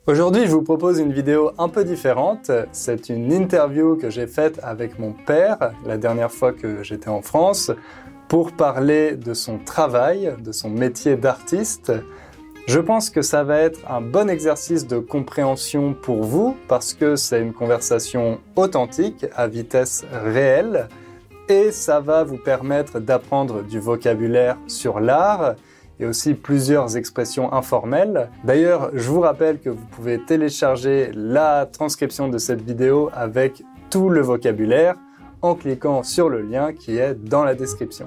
Aujourd'hui, je vous propose une vidéo un peu différente. C'est une interview que j'ai faite avec mon père la dernière fois que j'étais en France pour parler de son travail, de son métier d'artiste. Je pense que ça va être un bon exercice de compréhension pour vous parce que c'est une conversation authentique à vitesse réelle et ça va vous permettre d'apprendre du vocabulaire sur l'art et aussi plusieurs expressions informelles. D'ailleurs, je vous rappelle que vous pouvez télécharger la transcription de cette vidéo avec tout le vocabulaire en cliquant sur le lien qui est dans la description.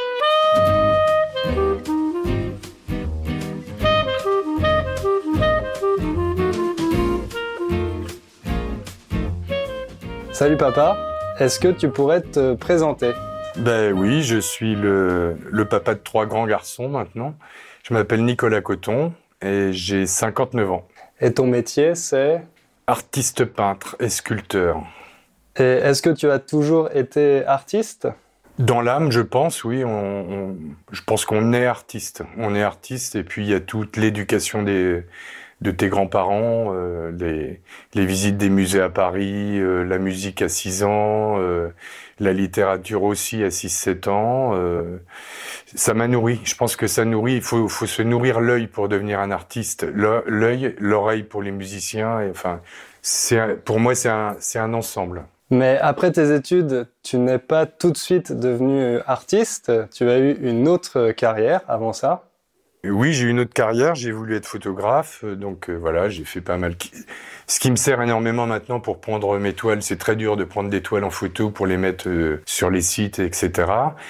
Salut papa, est-ce que tu pourrais te présenter ? Ben oui, je suis le papa de 3 grands garçons maintenant. Je m'appelle Nicolas Coton et j'ai 59 ans. Et ton métier, c'est ? Artiste peintre et sculpteur. Et est-ce que tu as toujours été artiste ? Dans l'âme, je pense, oui. Je pense qu'on est artiste. On est artiste et puis il y a toute l'éducation de tes grands-parents, les visites des musées à Paris, la musique à 6 ans, la littérature aussi à 6-7 ans. Ça m'a nourri. Je pense que ça nourrit. Il faut se nourrir l'œil pour devenir un artiste. L'œil, l'oreille pour les musiciens. Et, enfin, pour moi, c'est un ensemble. Mais après tes études, tu n'es pas tout de suite devenu artiste. Tu as eu une autre carrière avant ça. Oui, j'ai eu une autre carrière, j'ai voulu être photographe, donc voilà, j'ai fait pas mal. Ce qui me sert énormément maintenant pour prendre mes toiles, c'est très dur de prendre des toiles en photo pour les mettre sur les sites, etc.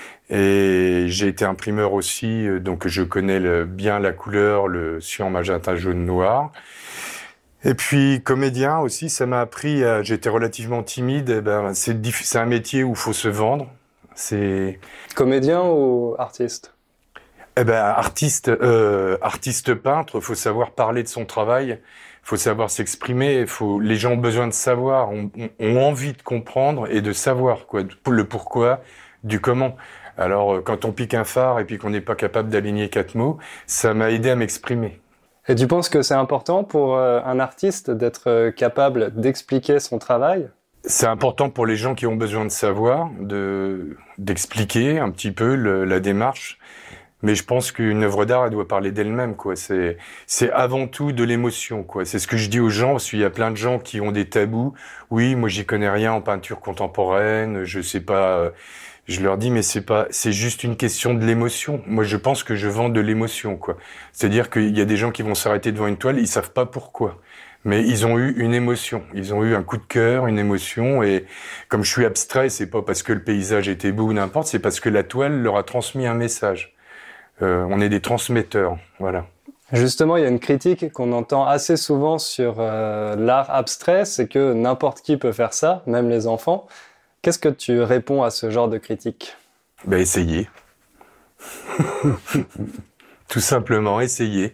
Et j'ai été imprimeur aussi, donc je connais bien la couleur, le cyan, magenta, jaune, noir. Et puis comédien aussi, ça m'a appris, j'étais relativement timide, et ben, c'est un métier où il faut se vendre. Comédien ou artiste ? Eh ben, artiste peintre, faut savoir parler de son travail, faut savoir s'exprimer, les gens ont besoin de savoir, ont envie de comprendre et de savoir quoi, le pourquoi, du comment. Alors, quand on pique un phare et puis qu'on n'est pas capable d'aligner 4 mots, ça m'a aidé à m'exprimer. Et tu penses que c'est important pour un artiste d'être capable d'expliquer son travail ? C'est important pour les gens qui ont besoin de savoir, d'expliquer un petit peu la démarche. Mais je pense qu'une œuvre d'art, elle doit parler d'elle-même, quoi. C'est avant tout de l'émotion, quoi. C'est ce que je dis aux gens, parce qu'il y a plein de gens qui ont des tabous. Oui, moi, j'y connais rien en peinture contemporaine, je sais pas. Je leur dis, mais c'est juste une question de l'émotion. Moi, je pense que je vends de l'émotion, quoi. C'est-à-dire qu'il y a des gens qui vont s'arrêter devant une toile, ils savent pas pourquoi. Mais ils ont eu une émotion. Ils ont eu un coup de cœur, une émotion. Et comme je suis abstrait, c'est pas parce que le paysage était beau ou n'importe, c'est parce que la toile leur a transmis un message. On est des transmetteurs, voilà. Justement, il y a une critique qu'on entend assez souvent sur l'art abstrait, c'est que n'importe qui peut faire ça, même les enfants. Qu'est-ce que tu réponds à ce genre de critique ? Ben, essayez. Tout simplement, essayez.